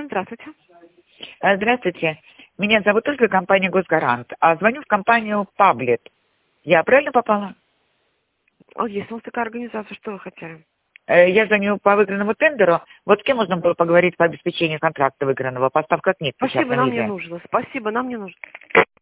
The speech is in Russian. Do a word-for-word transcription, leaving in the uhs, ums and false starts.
Здравствуйте. Э, Здравствуйте. Меня зовут Ольга, компания «Госгарант». А звоню в компанию «Паблет». Я правильно попала? А есть у нас такая организация, что вы хотели? Э, Я звоню по выигранному тендеру. Вот с кем можно было поговорить по обеспечению контракта выигранного? Поставка книг, Спасибо, печатном нам не виде. нужно. Спасибо, нам не нужно.